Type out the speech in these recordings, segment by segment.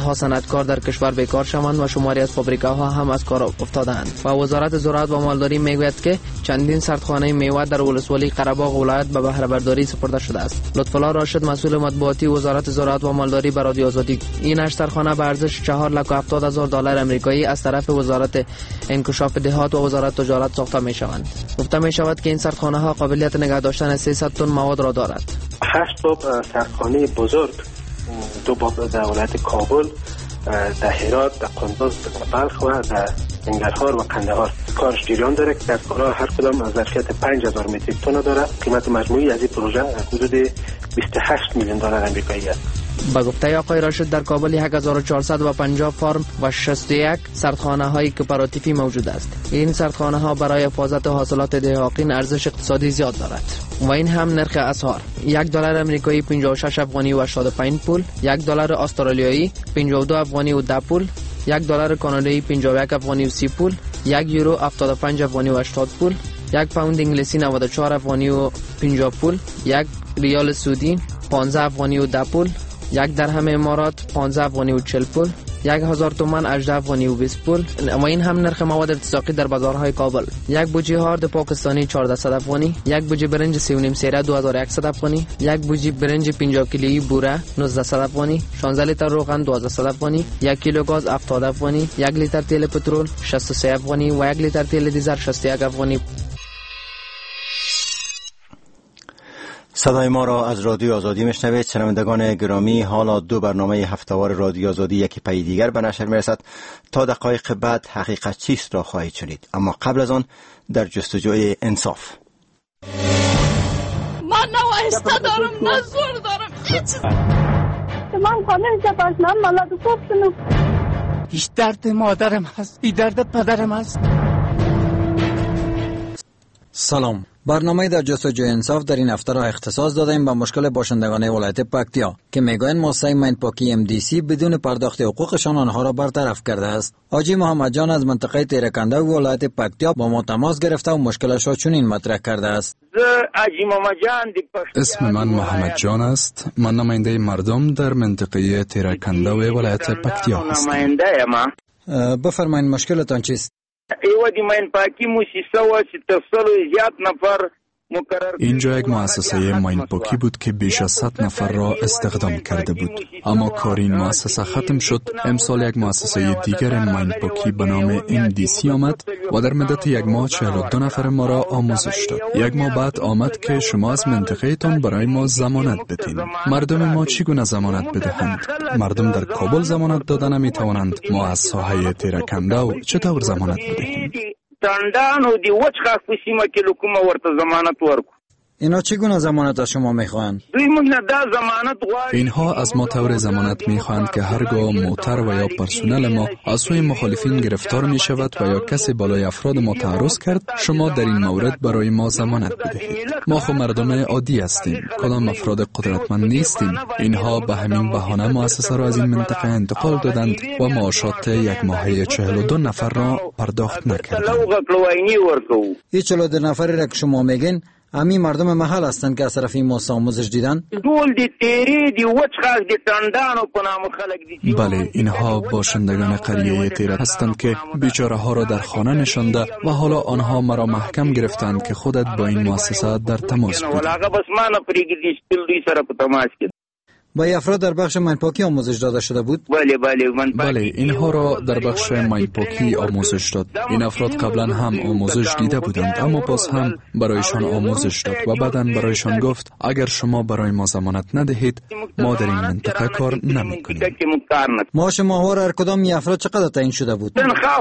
صدها صنعتکار در کشور بیکار شوند و شماری از فابریکاها هم از کار افتادند. و وزارت زراعت و مالداری میگوید که چندین سردخانه میوه در ولسوالی قره‌باغ ولایت به بهره برداری سپرده شده است. لطف‌الله راشد مسئول مطبوعاتی وزارت زراعت و مالداری به رادیو آزادی این 8 سردخانه به ارزش 4,70,000 دلار آمریکایی از طرف وزارت انکشاف دهات و وزارت تجارت ساخته می‌شوند. گفته می‌شود که این سردخانه‌ها قابلیت نگاه داشتن 300 تن مواد را دارد. 8 باب سردخانه بزرگ، 2 باب در ولایت کابل، در هرات، در قندوز، در بلخ و در انگرهار و قندهار کارش جریان داره که در کارها هر کدام از ظرفیت 5000 متریک تن داره. قیمت مجموعی از این پروژه حدود 28 میلیون دلار آمریکایی است. با گفته آقای راشد در کابل 1450 فارم و 61 سردخانه های کوپراتیفی موجود است. این سردخانه ها برای حفاظت حاصلات دهقان ارزش اقتصادی زیاد دارد و این هم نرخ اسعار: $1 آمریکایی 56 افغانی و 85 پول، $1 استرالیایی 52 افغانی و 10 پول، $1 کانادایی 51 افغانی و 30 پول، 1 یورو 75 افغانی و 80 پول، 1 پوند انگلیسی 94 افغانی و 50 پول، 1 ریال سعودی 15 افغانی و 10 پول، 1 درهم امارات 15 افغانی و 40 پول، 1000 تومان 18 افغانی و 20 پول. و این هم نرخ مواد ارتزاقی در بازارهای کابل: 1 بوجی هارد پاکستانی 1400 افغانی، 1 بوجی برنج 3.5 سیره 2100 افغانی، 1 بوجی برنج 50 کیلویی بوره 1900 افغانی، 16 لیتر روغن 1200 افغانی، 1 کیلو گاز 70 افغانی، 1 لیتر تیل پترول 63 افغانی و 1 لیتر تیل دیزل 61 افغانی. صدای ما را از رادیو آزادی میشنوید. شنوندگان گرامی، حالا 2 برنامه هفتهوار رادیو آزادی یکی پی دیگر به نشر میرسد. تا دقایق بعد حقیقت چیست را خواهید شنید، اما قبل از آن در جستجوی انصاف. من نه آهسته دارم نه زور دارم، هیچ من خانه جباشنم ملاد خوب شنم. هیچ درد مادرم هست، این درد پدرم هست. سلام. برنامه در جستجوی انصاف در این هفته را اختصاص دادیم به مشکل باشندگان ولایت پکتیا که میگویند مؤسسه مایندپاکی MDC بدون پرداخت حقوقشان آنها را برطرف کرده است. حاجی محمد جان از منطقه تیرکنده و ولایت پکتیا با ما تماس گرفته و مشکلش را چنین مطرح کرده است. اسم من محمد جان است. من نماینده مردم در منطقه تیرکنده و ولایت پکتیا هستم. بفرمایید مشکلتان چیست؟ اینجا یک مؤسسه مایندپاکی بود که بیش از 100 نفر را استخدام کرده بود، اما کار این مؤسسه ختم شد. امسال یک مؤسسه دیگر مایندپاکی به نام MDC آمد و در مدت 1 ماه 42 نفر ما را آموزش داد. 1 ماه بعد آمد که شما از منطقه تان برای ما ضمانت بدین. مردم ما چگونه ضمانت بدهند؟ مردم در کابل ضمانت دادن نمی توانند، ما از ساحه تیرکنده و چطور ضمانت بدهیم؟ اینا چگونه ضمانت از شما میخواهند؟ اینها از ما طور ضمانت میخواهند که هرگاه موتر و یا پرسنل ما از سوی مخالفین گرفتار می شود و یا کسی بالای افراد ما تعرض کرد، شما در این مورد برای ما ضمانت بدهید. ما خو مردم عادی هستیم، کدام افراد قدرتمند نیستیم. اینها به همین بهانه مؤسسه را از این منطقه انتقال دادند و معاشات 1 ماهه 42 نفر را پرداخت نکردند. این 42 نفری را که شما میگین امی مردم محل هستند که از طرف این مؤسسه آموزش دیدن؟ بله، اینها باشندگان قریه تیره هستند که بیچاره ها را در خانه نشانده و حالا آنها مرا محکم گرفتند که خودت با این مؤسسه در تماس بود. با افراد در بخش مایندپاکی آموزش داده شده بود؟ بله، اینها را در بخش مایندپاکی آموزش داد. این افراد قبلا هم آموزش دیده بودند، اما باز هم برایشان آموزش داد و بعداً برایشان گفت اگر شما برای ما ضمانت ندهید ما در این منطقه کار نمی کنیم. معاش ماهوار هر کدام این افراد چقدر تعیین شده بود؟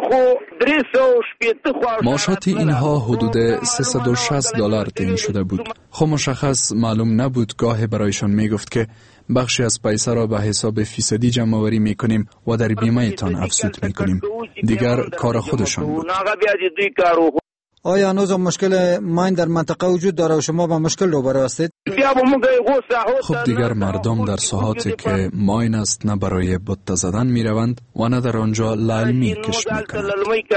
معاشات اینها حدود 360 دلار تعیین شده بود. خب مشخص معلوم نبود. گاه برایشان می گفت که بخشی از پیسه را به حساب فیصدی جمع آوری میکنیم و در بیمه تان افزود میکنیم. دیگر کار خودشان بود. آیا هنوز مشکل ماین در منطقه وجود داره و شما با مشکل روبرو هستید؟ خب دیگر مردم در ساحاتی که ماین است نه برای بت زدن میروند و نه در آنجا لعلمی کشت میکنند.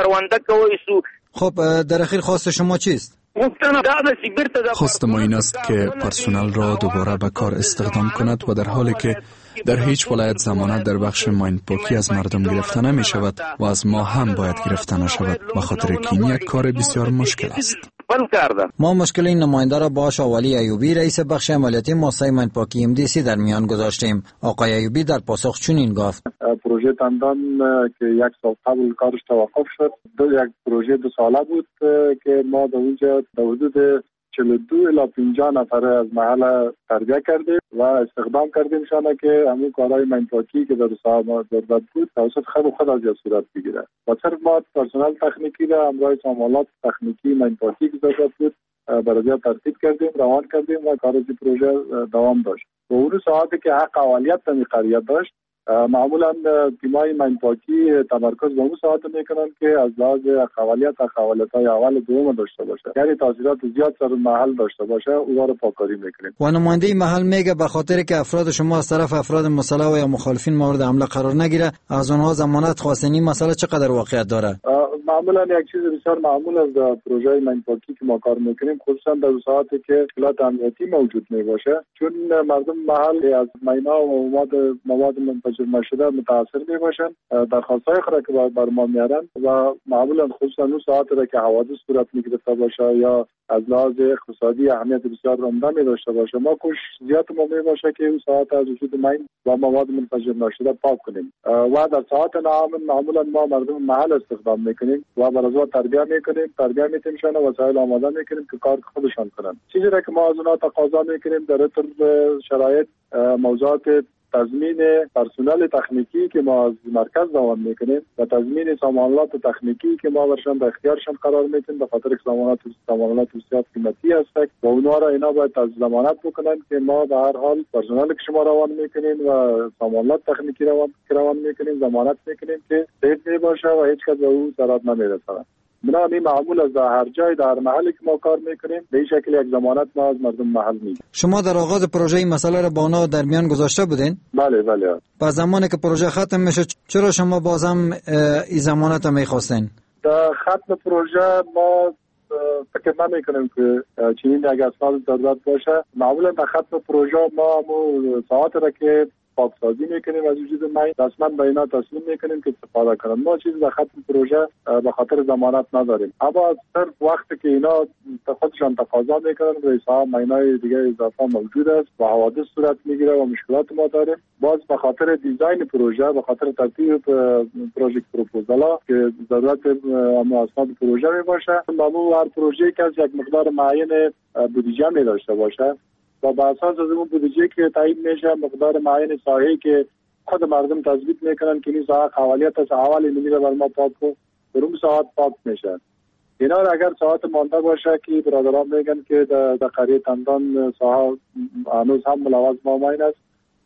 خب در اخیر خواست شما چیست؟ خواست ما این است که پرسنل را دوباره به کار استخدام کند و در حالی که در هیچ ولایت ضمانت در بخش ماین پاکی از مردم گرفته نمی شود و از ما هم باید گرفته نشود، به خاطر که این یک کار بسیار مشکل است. ما مشکل این نماینده را با شاولی ایوبی رئیس بخش عملیاتی مؤسسه ماین پاکی MDC در میان گذاشتیم. آقای ایوبی در پاسخ چنین گفت: پروژه تندان که یک سال قبل کارش توقف شد، یک پروژه 2 ساله بود که ما در اونجا در حدود 42 الی 50 نفر از محل تربیه کردیم و استخدام کردیم شانه که همون کارهای ماین پاکی که در ساحه ضرورت بود توسط خود از صورت بگیره و صرف ما پرسنل تکنیکی را همراه سامانات تکنیکی ماین پاکی که ضرورت بود برای ترتیب کردیم، روان کردیم و کار از پروژه دوام داشت. و اون ساعتی که حق اولیت در قریه داشت، معمولا تیمای ماین پاکی تمرکز به اون ساعت میکنن که از لحاظ اقوالیت‌های اول دوم داشته باشه، یعنی تاثیرات زیاد سر محل داشته باشه، اونها رو پاکاری میکنیم. و نماینده محل میگه به خاطر که افراد شما از طرف افراد مسلح و یا مخالفین مورد حمله قرار نگیره، از اونها ضمانت خواستنی مسئله چقدر واقعیت داره؟ معمولا یک چیز بسیار معمول از پروژه ماین پاکی که ما کار میکنیم، خصوصا در ساعتی که اطلاعات امنیتی موجود میباشه، چون مردم محل از مینا و مواد منفجر نشده متاثر میباشن، درخواستای خود که بر ما میارن و معمولا خصوصا اون ساعتی را که حوادث صورت میگرفته باشه یا از لحاظ اقتصادی اهمیت بسیار عمده می داشته باشه، ما کوشش زیاد ما می باشه که اون ساعت از وجود ماین و مواد منفجر نشده پاک کنیم و در ساعت نامن معمولا ما مردم محل استخدام میکنیم و برای تربیه میکنیم، تربیه میتیمشان و وسایل آماده میکنیم که کار خودشان کنن. چیزی را که ما از اونها تقاضا میکنیم در شرایط موضوعات تضمین پرسنل تکنیکی که ما از مرکز دوام میکنیم و تضمین سامانات تکنیکی که ما برشان در اختیارشان قرار میدیم، به خاطر که سامانات بسیار قیمتی هست و اونها را اینا باید از ضمانت بکنن که ما به هر حال پرسنل که شما روان میکنیم و سامانات تکنیکی روان میکنیم ضمانت میکنیم که سیف میباشه و هیچ کس به اون ضرر نمیرسه. بنابراین معمول از هر جای در محلی که ما کار میکنیم به این شکل یک ضمانت ما از مردم محل میگیریم. شما در آغاز پروژه این مسئله را با اونا در میان گذاشته بودین؟ بله. با زمانی که پروژه ختم میشه چرا شما بازم این ضمانت میخواستین؟ در ختم پروژه ما فکر نمیکنیم که چنین یک اسناد ضرورت باشه. معمولا در ختم پروژه ما ساعت را که پاکسازی میکنیم از وجود ماین رسما به اینا تسلیم میکنیم که استفاده کنن. ما چیزی در ختم پروژه به خاطر ضمانت نداریم، اما صرف وقتی که اینا خودشان تقاضا میکنن روی ساحه ماینای دیگه اضافه موجود است و حوادث صورت میگیره و مشکلات ما داریم، باز به خاطر دیزاین پروژه، به خاطر ترتیب پروژه پروپوزالا که ضرورت اسناد پروژه میباشه، معمولا هر پروژه که از یک مقدار معین بودجه می داشته باشه و به اساس از اون بودجه که تعیین میشه مقدار معین ساحه‌ای که خود مردم تثبیت میکنن که این ساحه قوالیت از اول نمیره بر ما پاک کو در اون ساعت پاک میشه. اینا اگر ساعت مانده باشه که برادران میگن که در قریه تندان ساحه هنوز هم ملوث با ماین است،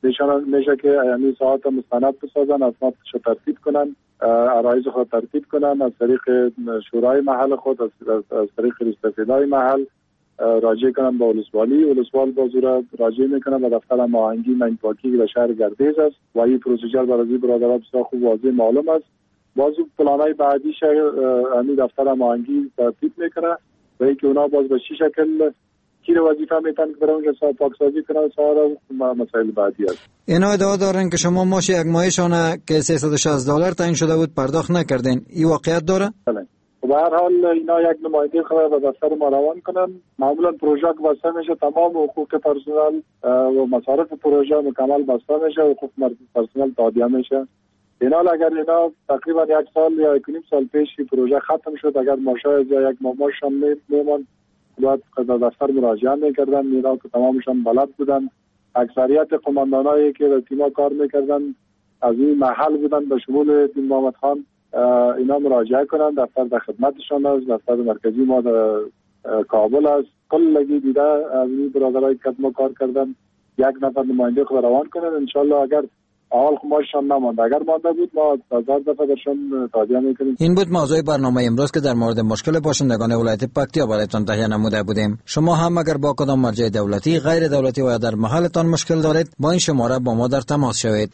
میشه که یعنی ساعت مستند بسازن، اسنادش ترتیب کنن، عرایض خود ترتیب کنن از طریق شورای محل خود، از طریق استفادای محل راجع کنن با ولسوال بازور راجع میکنن و دفتر هماهنگی ماین پاکی در شهر گردیز است و این پروسیجر برای برادران بسیار خوب واضح معلوم است. باز پلانای بعدی همین دفتر هماهنگی ترتیب میکنه و اینکه اونا باز به چه شکل کی وظیفه میتن که برای اونجا پاکسازی کنن سوال مسائل بعدی است. اینا ادعا دارن که شما ماش یک ماهشانه که $360 تعیین شده بود پرداخت نکردین، این واقعیت داره؟ بله. به هر حال اینا یک نماینده خبر به دفتر ما روان کنن. معمولا پروژه که بسته میشه تمام حقوق پرسنل و مصارف پروژه مکمل بسته میشه، حقوق پرسنل تادیه میشه. اینا اگر اینا تقریبا 1 سال یا 1.5 سال پیش پروژه ختم شد، اگر ماشای یا یک ماشان میمون باید دفتر مراجعه میکردن، اینا که تمامشان بلد بودن. اکثریت قماندانایی که در تیما کار میکردن از این محل بودن به شمول تیم محمد خان، اینا مراجعه کنن، دفتر در خدمتشان است، دفتر مرکزی ما در کابل است. کلگی دیده از این برادرای که ما کار کردن 1 نفر نماینده خود روان کنن. انشالله اگر اول خماششان نماند، اگر مانده بود ما 1000 دفعه درشان تادیه میکنیم. این بود موضوع برنامه امروز که در مورد مشکل باشندگان ولایت پکتیا برایتان تهیه نموده بودیم. شما هم اگر با کدام مرجع دولتی، غیر دولتی و یا در محلتان مشکل دارید، با این شماره با ما در تماس شوید.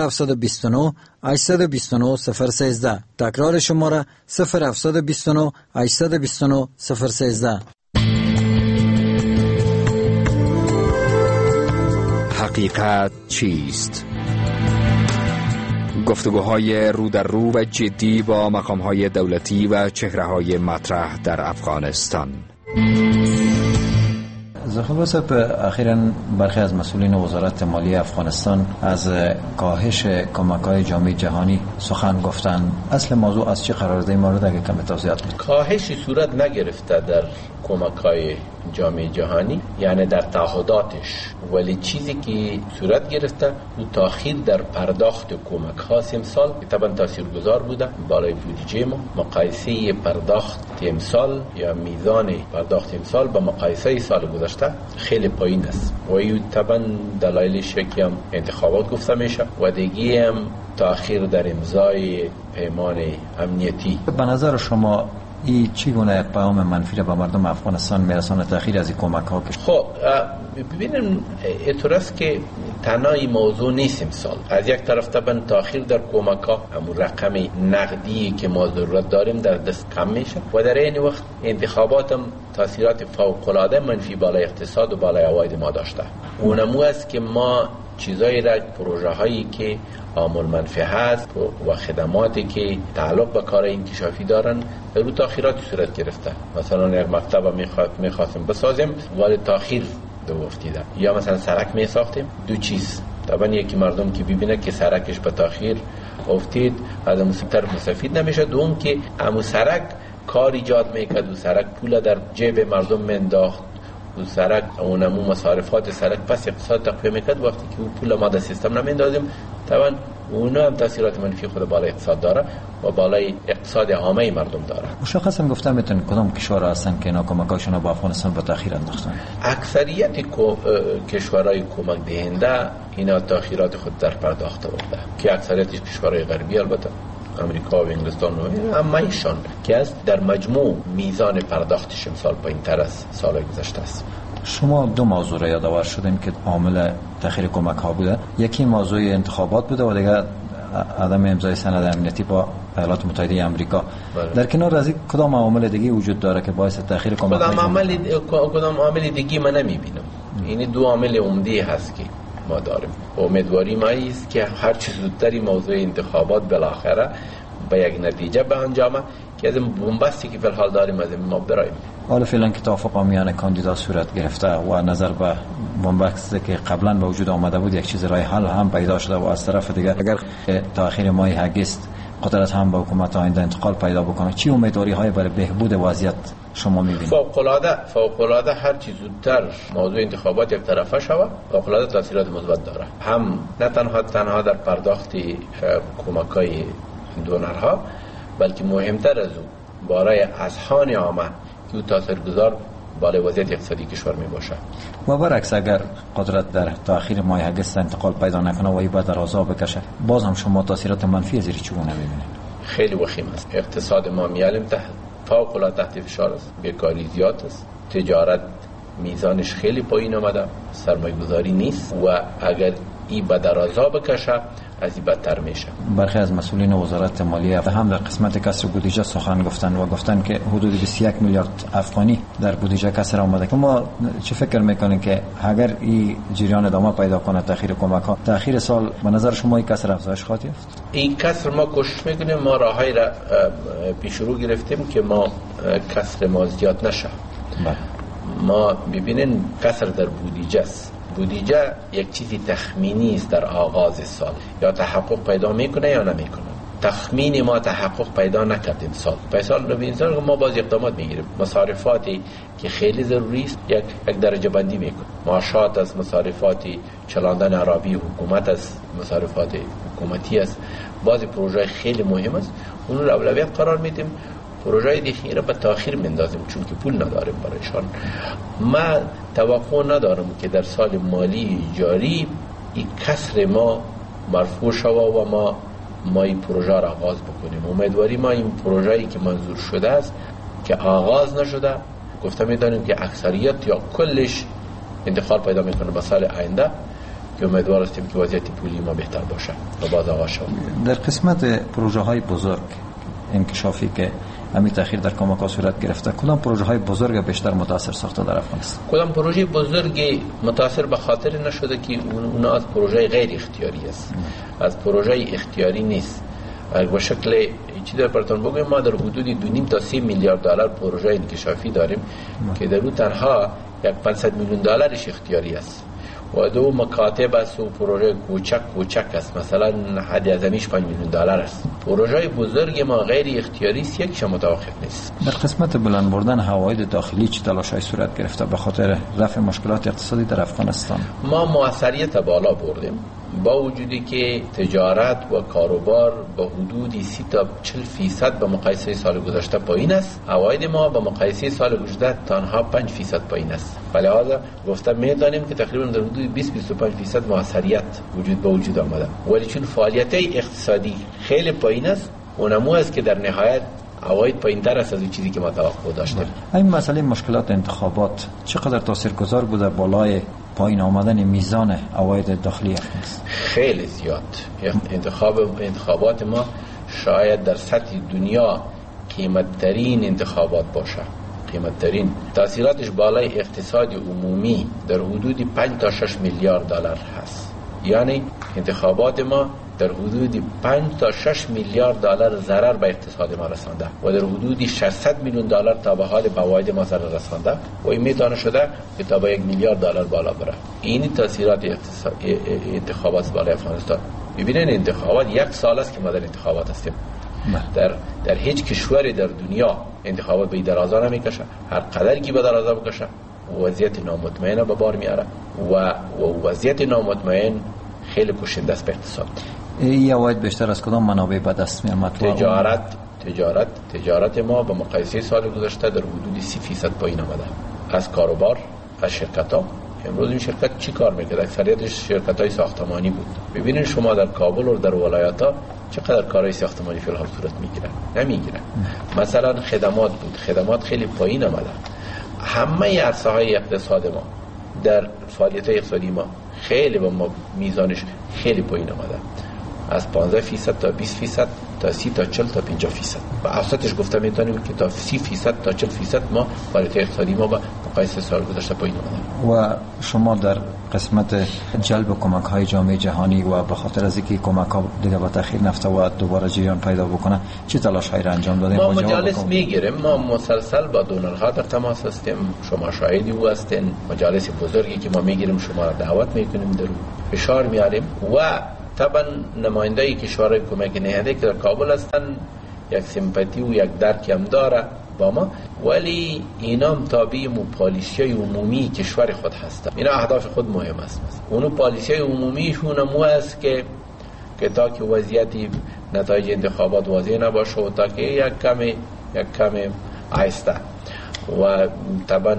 0729 829 013. تکرار شماره 0729 829 013. حقیقت چیست؟ گفتگوهای رو در رو و جدی با مقامهای دولتی و چهره‌های مطرح در افغانستان. زخم صاحب، اخیراً برخی از مسئولین وزارت مالی افغانستان از کاهش کمک‌های جامعه جهانی سخن گفتن. اصل موضوع از چه قرار این مورد اگه کم توضیحات بدید؟ کاهشی صورت نگرفته در کمک‌های جامعه جهانی، یعنی در تعهداتش، ولی چیزی که صورت گرفته و تأخیر در پرداخت کمک‌ها امسال طبعا تاثیرگذار بوده بالای بودجه ما. مقایسه پرداخت امسال یا میزان پرداخت امسال با مقایسه سال گذشته خیلی پایین است و این طبعا دلایلش یکی هم انتخابات گفته میشه و دیگه هم تأخیر در امضای پیمان امنیتی. به نظر شما این چگونه پیام منفی را به مردم افغانستان میرسونه تأخیر از این کمک ها؟ خب ببینیم اعتراض که تنها این موضوع نیست امسال. از یک طرف طبعا تأخیر در کمک ها همون رقم نقدی که ما ضرورت داریم در دست کم میشه و در این وقت انتخابات هم تاثیرات فوق العاده منفی بالای اقتصاد و بالای عواید ما داشته. اونمو است که ما چیزایی را، پروژه هایی که عامل منفی هست و خدماتی که تعلق به کار انکشافی دارن در رو تأخیرات صورت گرفته. مثلا یک مکتب میخواستیم بسازیم ولی تأخیر دو افتیده، یا مثلا سرک میساختیم. دو چیز طبعا یکی مردم که ببینه که سرکش به تأخیر افتید از اون طرف مستفید نمیشه، دوم که امو سرک کار ایجاد میکرد و سرک پول در جیب مردم منداخت و سرک اونمو مصارفات سرک پس اقتصاد تقویه میکرد. وقتی که اون پول ما در سیستم نمیندازیم طبعا اونو هم تاثیرات منفی خود بالای اقتصاد داره و بالای اقتصاد عامه مردم داره. مشخصا گفتم میتون کدام کشورها هستن که اینا کمکاشون با افغانستان با تأخیر انداختن؟ اکثریت کشورهای کمک دهنده اینا تأخیرات خود در پرداخت بوده که اکثریت کشورهای غربی البته امریکا و انگلستان و همه‌شان که است در مجموع میزان پرداختش امسال پایین‌تر از سال‌های گذشته است. شما دو موضوع را یادآور شدین که عامل تأخیر کمک ها بوده. یکی موضوع انتخابات بوده و دیگر عدم امضای سند امنیتی با ایالات متحده آمریکا. در کنار از این کدام عامل دیگه وجود داره که باعث تأخیر کمک کدام عامل دیگه من نمیبینم. این دو عامل عمده هست که ما داریم. امیدواری ما است که هر چه زودتر موضوع انتخابات بالاخره به یک نتیجه به انجامه که از این بنبستی که فی الحال داریم از این ما براییم. حالا فعلا که توافق میان کاندیدا صورت گرفته و نظر به بنبستی که قبلا به وجود آمده بود یک چیز رای حل هم پیدا شده و از طرف دیگر اگر تأخیر ماه اگست قدرت هم به حکومت آینده انتقال پیدا بکنه، چی امیدواری های برای بهبود وضعیت شما می‌بینید؟ فوق العاده هر چیز زودتر موضوع انتخابات یک طرفه شود فوق العاده تاثیرات مثبت داره، هم نه تنها در پرداخت کمک‌های دونرها بلکه مهمتر از اون برای اذهان عامه که تاثیرگذار بالای وضعیت اقتصادی کشور می باشه. و برعکس اگر قدرت در تأخیر ماه اگست انتقال پیدا نکنه و این بعد در عذاب بکشه، باز هم شما تاثیرات منفی از این چگونه می‌بینید؟ خیلی وخیم است. اقتصاد ما میالم فوق العاده تحت فشار است، بیکاری زیاد است، تجارت میزانش خیلی پایین آمده، سرمایه‌گذاری نیست و اگر این به در عذاب بکشه از این بدتر میشه. برخی از مسئولین وزارت مالیه هم در قسمت کسر بودجه سخن گفتن و گفتن که حدود 21 میلیارد افغانی در بودجه کسر آمده. که ما چه فکر میکنین که اگر این جریان ادامه پیدا کنه تأخیر کمک ها، تأخیر سال به نظر شما این کسر افزایش خواهد یافت؟ این کسر ما کوشش میکنیم، ما راههای را پیش رو گرفتیم که ما کسر ما زیاد نشه. ما ببینین کسر در بودجه است. بودجه یک چیزی تخمینی است در آغاز سال، یا تحقق پیدا میکنه یا نمیکنه. تخمین ما تحقق پیدا نکرد امسال. سال رو این سال ما باز اقدامات میگیریم. مصارفاتی که خیلی ضروری است یک درجه بندی میکنه. معاشات از مصارفاتی، چلاندن عربی حکومت از مصارفات حکومتی است. بعضی پروژه خیلی مهم است، اون رو اولویت قرار میدیم. پروژه دیگه رو به تأخیر میندازیم چون که پول نداریم برایشان. ما توقع ندارم که در سال مالی جاری این کسر ما مرفوع شود و ما این پروژه را آغاز بکنیم. امیدواری ما این پروژه‌ای که منظور شده است که آغاز نشده، گفته میدانیم که اکثریت یا کلش انتقال پیدا میکنه به سال آینده، که امیدوار هستیم که وضعیت پولی ما بهتر باشه و باز آغاز شود. در قسمت پروژه های بزرگ انکشافی که همین تاخیر در کمک صورت گرفته، کدام پروژه های بزرگ بیشتر متاثر ساخته در افغانستان؟ کدام پروژه بزرگ متاثر به خاطر نشده که اونا از پروژه غیر اختیاری است، از پروژه اختیاری نیست. به شکل چی در براتون بگم، ما در حدود 2.5 تا 3 میلیارد دلار پروژه انکشافی داریم که در اون تنها 500 میلیون دلارش اختیاری است و دو مکاتب است و پروژه کوچک است، مثلا حد اعظمیش 5 میلیون دلار است. پروژه بزرگ ما غیر اختیاری است، یکش متوقف نیست. در قسمت بلند بردن عواید داخلی چه تلاش‌های صورت گرفته به خاطر رفع مشکلات اقتصادی در افغانستان؟ ما موثریت بالا بردیم، با وجودی که تجارت و کاروبار به حدود 30 تا 40% به مقایسه سال گذشته پایین است. عواید ما به مقایسه سال گذشته تنها 5% پایین است. ولی لحاظا گفته می‌دانیم که تقریبا در حدود 20-25% موثریت وجود آمده. ولی چون فعالیت اقتصادی خیلی پایین است، اونمو است که در نهایت عواید پایین‌تر است از اون چیزی که ما توقع داشتیم. این مسئله مشکلات انتخابات چقدر تاثیرگذار بوده بالای پایین آمدن میزان عواید داخلی است؟ خیلی زیاد. انتخابات ما شاید در سطح دنیا قیمت‌ترین انتخابات باشه. قیمت‌ترین تاثیراتش بالای اقتصاد عمومی در حدود 5 تا 6 میلیارد دلار هست. یعنی انتخابات ما در حدود 5 تا 6 میلیارد دلار ضرر به اقتصاد ما رسانده و در حدود 600 میلیون دلار تا به حال فواید ما ضرر رسانده و این میتونه شده که تا به 1 میلیارد دلار بالا بره. این تاثیرات انتخابات بالای افغانستان. ببینید انتخابات 1 سال است که ما در انتخابات هستیم. در هیچ کشوری در دنیا انتخابات به درازا نمیکشه. هر قدر که به درازا بکشه وضعیت نامطمئن به بار میاره و وضعیت نامطمئن خیلی کشنده است به اقتصاد. این عواید بیشتر از کدام منابع به دست میاد؟ تجارت ما به مقایسه سال گذشته در حدود 30% پایین آمده. از کاروبار، از شرکت‌ها. امروز این شرکت چی کار میکرد؟ اکثریتش شرکت‌های ساختمانی بود. ببینید شما در کابل و در ولایت‌ها چقدر کارهای ساختمانی فی الحال صورت نمیگیرن. مثلا خدمات بود، خدمات خیلی پایین آمده. همه عرصه‌های اقتصاد ما در فعالیت اقتصادی ما خیلی با ما میزانش خیلی پایین آمده، از 15% تا 20% تا 30 تا 40 تا 50%. و اوسطش گفته میتونیم که تا 30% تا 40% ما فعالیت اقتصادی ما با مقایسه سال گذشته پایین آمده. و شما در قسمت جلب کمک های جامعه جهانی و به خاطر از اینکه کمک ها دیگه با تاخیر نفته و دوباره جریان پیدا بکنه چه تلاش هایی را انجام دادیم؟ ما مجالس میگیریم، ما مسلسل با دونرها در تماس هستیم، شما شاهدی او هستین. مجالس بزرگی که ما میگیریم شما را دعوت میکنیم، در فشار میاریم و طبعا نماینده‌ای کشورهای کمک نهاده که در کابل هستن یک سیمپاتی و یک درکی هم داره با ما، ولی اینا هم تابع پالیسی عمومی کشور خود هستن. اینا اهداف خود مهم است. اونو پالیسی عمومیشون هم است که تا که وضعیتی نتایج انتخابات واضح نباشه و تا که یک کم آهسته و طبعا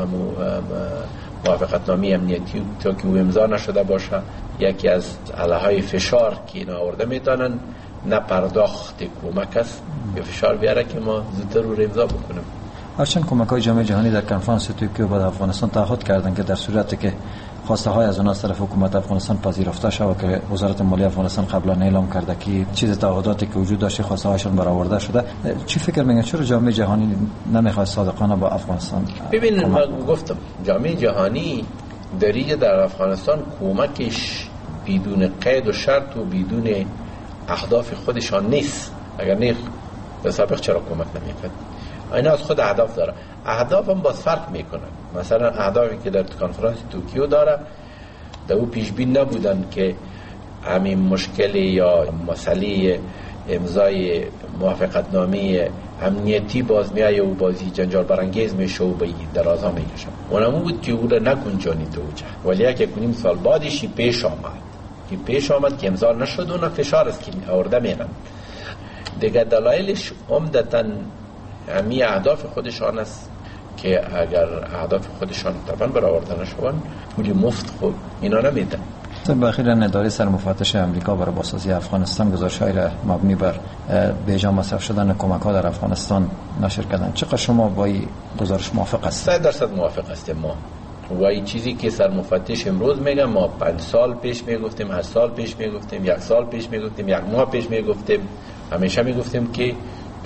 موافقتنامه امنیتی تا که امضا نشده باشه، یکی از علههای فشار که اینا آورده میتونن نه پرداخت کمک است به فشار بیاره که ما زودتر رو امضا بکنیم. هرچند کمک‌های جامعه جهانی در کنفرانس توکیو به افغانستان تعهد کردند که در صورتی که خواسته های از اون از طرف حکومت افغانستان پذیرفته شود که وزارت مالیه افغانستان قبلا اعلام کرده که چیز تعهداتی که وجود داشته خواسته هاشون برآورده شده، چی فکر میگن چرا جامعه جهانی نمیخواد صادقانه با افغانستان؟ ببینید من گفتم جامعه جهانی در افغانستان کمکش بدون قید و شرط و بدون اهداف خودشان نیست. اگر نه به سابق چرا کمک نمیکرد؟ اینا از خود اهداف داره، اهداف هم باز فرق میکنن. مثلا اهدافی که در کنفرانس توکیو داره در او پیش بین نبودن که همین مشکل یا مسئله امضای موافقتنامه امنیتی باز میایه و بازی جنجال برانگیز میشه و به درازا میکشه. اونمو بود که او را نکنجانی تو وجه، ولی یک کنیم سال بعدش پیش آمد که امضا نشد. اون فشار است که آورده میرن دیگه. دلایلش عمدتاً همی اهداف خودشان است که اگر اهداف خودشان طبعا برآورده نشوند پولی مفت خود اینا نمیدن. بالاخره اداره سرمفتش آمریکا برای بازسازی افغانستان گزارش‌های را مبنی بر بیجا مصرف شدن کمک‌ها در افغانستان نشر کردن. چقدر شما با این گزارش موافق هستید؟ 100% موافق هستیم ما. و این چیزی که سرمفتش امروز میگه ما 5 سال پیش میگفتیم، 8 سال پیش میگفتیم، 1 سال پیش میگفتیم، 1 ماه پیش میگفتیم، همیشه میگفتیم که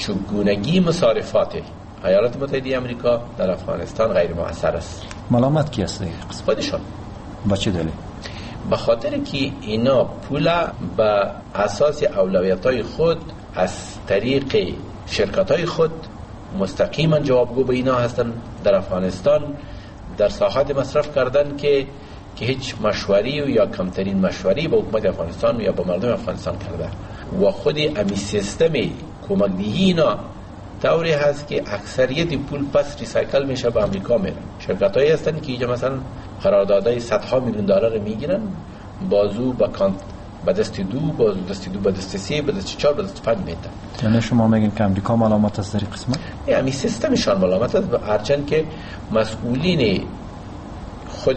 چگونگی مصارفات ایالات متحده آمریکا در افغانستان غیر مؤثر است. ملامت کی است؟ خودشان. با چه دلیل؟ به خاطر که اینا پول به اساس اولویت‌های خود از طریق شرکت‌های خود مستقیما جوابگو به اینا هستن در افغانستان در ساحات مصرف کردن که هیچ مشوری و یا کمترین مشوری به حکومت افغانستان یا به مردم افغانستان کرده و خود امی سیستم کمک‌دهی اینا طوری هست که اکثریت پول پس ریسایکل میشه به امریکا میره. شرکت‌هایی هستن که اینجا مثلا قراردادهای صدها میلیون دلار میگیرن، بازو به دست دو، بازو دست دو به دست سه، به دست چهار، به دست پنج میتن. یعنی شما میگین که امریکا ملامت است در این قسمت؟ یعنی سیستمشان ملامت است، هرچند که مسئولین خود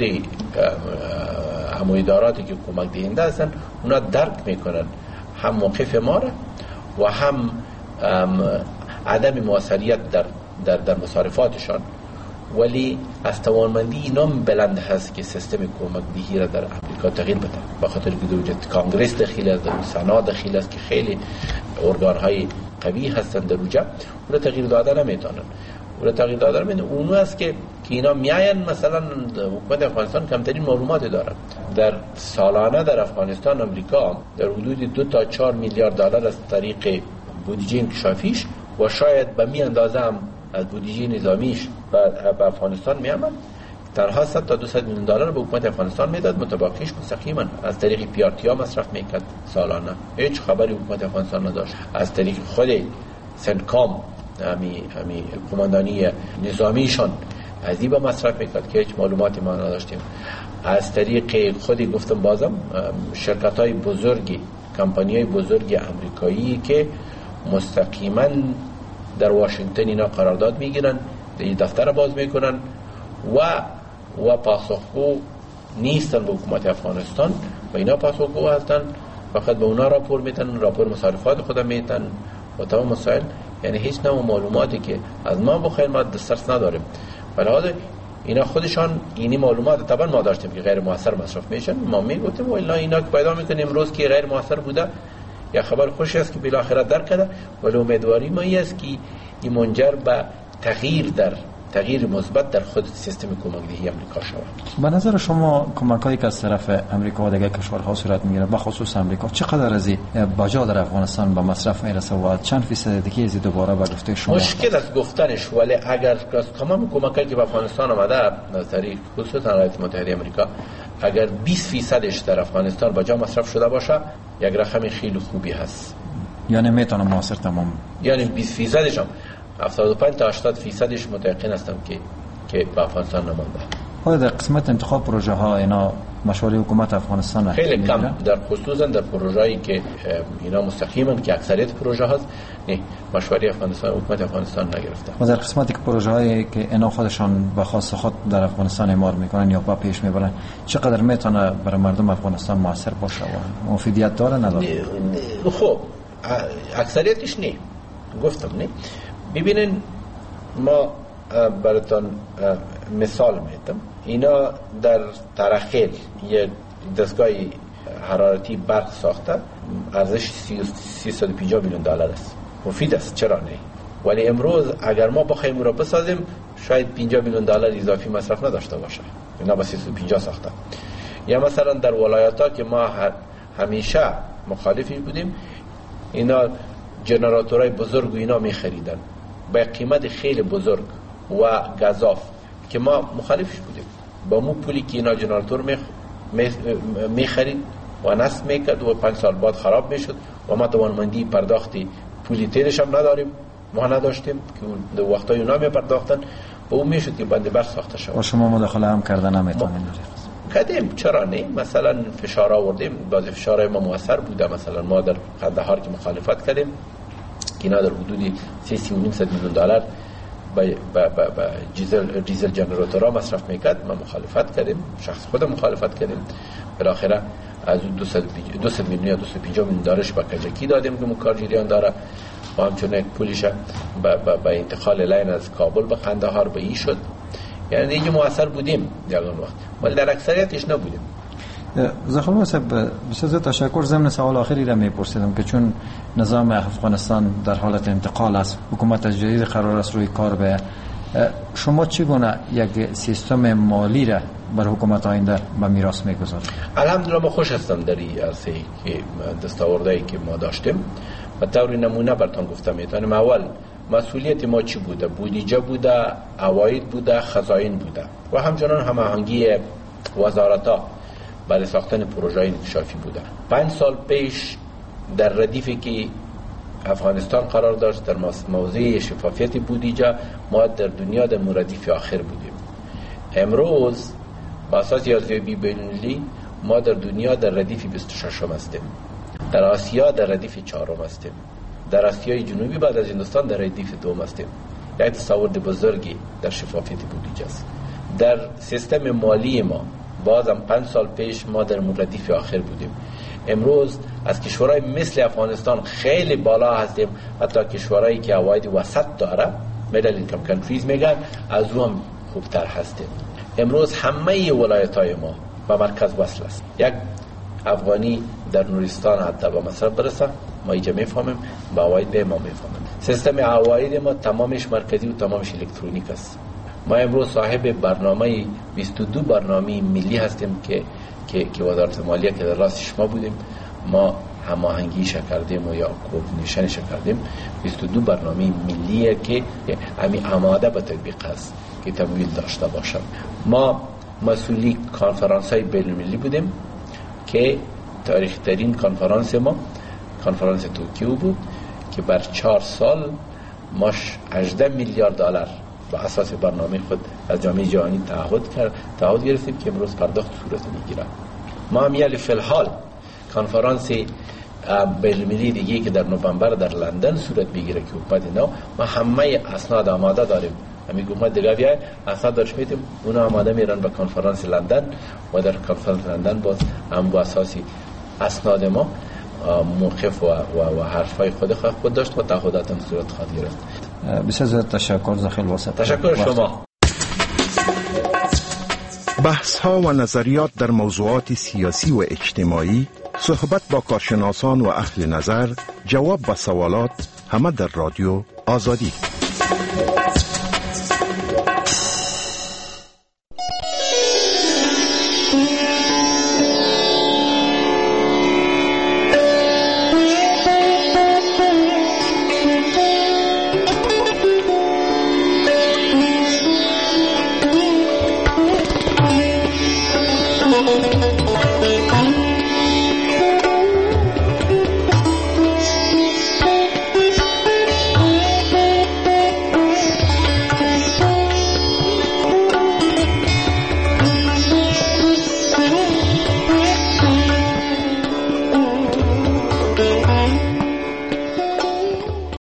اداراتی که کمک دهنده هستن اونا درک میکنن هم موقف ما را و هم عدم موثریت در مصارفاتشان، ولی از توانمندی اینا بلند هست که سیستم کمک دهی را در امریکا تغییر بده، به خاطر که دوجت کانگرس داخل است، در سنا داخل است که خیلی ارگان‌های قوی هستند در اونجا، اون را تغییر دادن نمیتونن. اون است که اینا میاین مثلا حکومت افغانستان کمترین معلومات داره. در سالانه در افغانستان امریکا در حدود 2 تا 4 میلیارد دلار از طریق بودجه انکشافیش و شاید به می اندازه هم از بودجه نظامیش به افغانستان میامد، تنها 100 تا 200 میلیون دلار به حکومت افغانستان میداد، متبقیش مستقیما از طریق PRT مصرف میکرد سالانه. هیچ خبری حکومت افغانستان نداشت. از طریق خود سنتکام همی قماندانی نظامیشان از این به مصرف میکرد که هیچ معلوماتی ما نداشتیم. از طریق خودی گفتم بازم شرکت‌های بزرگی، کمپانی‌های بزرگ امریکایی که مستقیما در واشنگتن اینا قرارداد میگیرن، دفتر باز میکنن و پاسخگو نیستن به حکومت افغانستان و اینا پاسخگو هستن، فقط به اونا راپور میتن، راپور مصارفات خودم میتن و تمام مسائل. یعنی هیچ نوع معلوماتی که از ما بخیر ما دسترس نداریم. ولی اینا خودشان اینی معلومات طبعا ما داشتیم که غیر مؤثر مصرف میشن، ما میگفتیم و اینا که پیدا میکنیم امروز که غیر مؤثر بوده یا خبر خوشی است که بالاخره درک کرده، ولی امیدواری ما است که این منجر به تغییر مثبت در خود سیستم کمک‌دهی آمریکا شود. به نظر شما کمک‌هایی که از طرف آمریکا و دیگر کشورها صورت میگیره، به خصوص آمریکا، چقدر از باجا در افغانستان به مصرف میرسه و چند فیصد دیگه از دوباره به گفته شما؟ مشکل است گفتنش، ولی اگر از تمام کمک‌هایی که به افغانستان آمده از طریق خصوصا ایالات متحده آمریکا اگر 20% در افغانستان باجا مصرف شده باشه، یک رقم خیلی خوبی هست. یعنی میتونه موثر تمام، یعنی 20% هم 75 تا 80% متيقن هستم که به افغانستان نمانده. آیا در قسمت انتخاب پروژه ها اینا مشوره حکومت افغانستان خیلی کم، در خصوصا در پروژه‌ای که اینا مستقیما که اکثریت پروژه هاست نه مشوره حکومت افغانستان نگرفته. و در قسمتی که پروژه هایی که اینا خودشان به خواست خود در افغانستان اعمار میکنن یا با پیش میبرن، چقدر میتونه برای مردم افغانستان موثر باشه و مفیدیت داره نداره؟ خب اکثریتش نه، گفتم نه. ببینین ما براتون مثال میدم. اینا در ترخیل یک دستگاه حرارتی برق ساخته، ارزش 350 میلیون دلار است. مفید است، چرا نه؟ ولی امروز اگر ما بخوایم را بسازیم شاید 50 میلیون دلار اضافی مصرف نداشته باشه. اینا با 350 ساخته. یا مثلا در ولایت‌ها که ما همیشه مخالفی بودیم، اینا جنراتورهای بزرگ و اینا می‌خریدن با قیمت خیلی بزرگ و گزاف که ما مخالفش بودیم. با مو پولی که اینا جنراتور می‌خرید و نصب میکرد و 5 سال بعد خراب میشد و ما توانمندی پرداختی پولی تیرش هم نداریم، ما نداشتیم که در وقتای اونا میپرداختن و اون میشد که بند برق ساخته شود. و شما مداخله هم کردن نمیتونین؟ کردیم، چرا نه؟ مثلا فشار آوردیم، بعضی فشارهای ما موثر بوده. مثلا ما در قندهار که مخالفت کردیم که اینا در حدود 3.5 میلیون دلار با دیزل جنراتورها مصرف میکرد، ما مخالفت کردیم، شخص خودم مخالفت کردیم. بالاخره از 200 میلیون یا 250 میلیون دلارش با کجکی دادیم که کار جریان داره و همچنین یک پولش با انتقال لاین از کابل به قندهار به این شد. یعنی دیگه موثر بودیم در اون وقت، ولی در اکثریتش نبودیم. زخم صاحب بسیار تشکر. ضمن سوال آخری را میپرسیدم که چون نظام افغانستان در حالت انتقال است، حکومت جدید قرار است روی کار به، شما چگونه یک سیستم مالی را بر حکومت آینده به میراث میگذارید؟ الحمدلله ما خوش هستم در این عرصه که دستاوردهایی که ما داشتیم و طور نمونه براتون گفتم. میتونم اول مسئولیت ما چی بوده؟ بودجه بوده، عواید بوده، خزاین بوده و همچنان هماهنگی وزارت‌ها برای ساختن پروژه‌های انکشافی بوده. 5 سال پیش در ردیفی که افغانستان قرار داشت در موضوع شفافیت بودجه، ما در دنیا در ردیف آخر بودیم. امروز با اساس ارزیابی بین‌المللی ما در دنیا در ردیف 26 هستیم، در آسیا در ردیف 4 هستیم، در آسیای جنوبی بعد از هندوستان در ردیف 2 هستیم. یک تصاورد بزرگی در شفافیت بودجه است. در سیستم مالی ما بازم 5 سال پیش ما در ردیف آخر بودیم. امروز از کشورهای مثل افغانستان خیلی بالا هستیم، حتی کشورهایی که عواید وسط داره، میدل اینکم کانتریز میگن، از رو هم خوبتر هستیم. امروز همه ولایت‌های ما به مرکز وصل است. یک افغانی در نورستان حتی به مصرف برسه، ما اینجا میفهمیم، با عواید به ما میفهمیم. سیستم عواید ما تمامش مرکزی و تمامش الکترونیک است. ما امروز صاحب برنامه 22 برنامه ملی هستیم که وزارت مالیه که در راستش ما بودیم، ما هماهنگی کردیم و یا کوردینیشن کردیم. 22 برنامه ملیه که همین آماده به تطبیق است که تمویل داشته باشم. ما مسئولی کنفرانس های بین المللی بودیم که تاریخی ترین کنفرانس ما کنفرانس توکیو بود که بر 4 سال ماش 18 میلیارد دلار با اساس برنامه خود از جامعه جهانی تعهد گرفتیم که امروز پرداخت صورت میگیره. ما هم یعنی فی الحال کنفرانس بین‌المللی دیگه که در نوامبر در لندن صورت میگیره که حکومت نو، ما همه اسناد آماده داریم. همین حکومت دیگه بیای اسناد داشت میتیم اونا آماده میرن به کنفرانس لندن و در کنفرانس لندن باز هم با اساسی اسناد ما موقف و حرفای خود داشت و تعهدات هم صورت خواهد گرفت. بسیار تشکر زخیل واسط. تشکر شما. بحث ها و نظریات در موضوعات سیاسی و اجتماعی، صحبت با کارشناسان و اهل نظر، جواب به سوالات، همه در رادیو آزادی.